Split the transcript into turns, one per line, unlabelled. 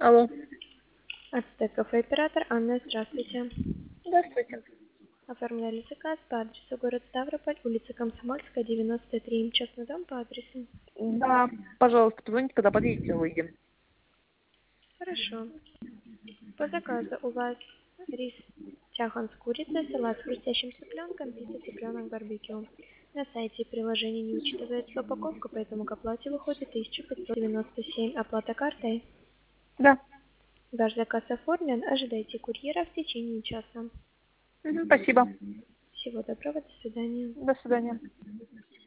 Алло.
Ацтек кафе оператор Анна, здравствуйте.
Здравствуйте.
Оформляли заказ по адресу город Ставрополь, улица Комсомольская, 93, частный дом по адресу.
Да, пожалуйста, позвоните, когда подъедете, выйдем.
Хорошо. По заказу у вас рис чахан с курицей, салат с хрустящим цыпленком, пицца цыпленок барбекю. На сайте и приложении не учитывается упаковка, поэтому к оплате выходит 1597. Оплата картой.
Да.
Ваш заказ оформлен. Ожидайте курьера в течение часа.
Спасибо.
Всего доброго, до свидания.
До свидания.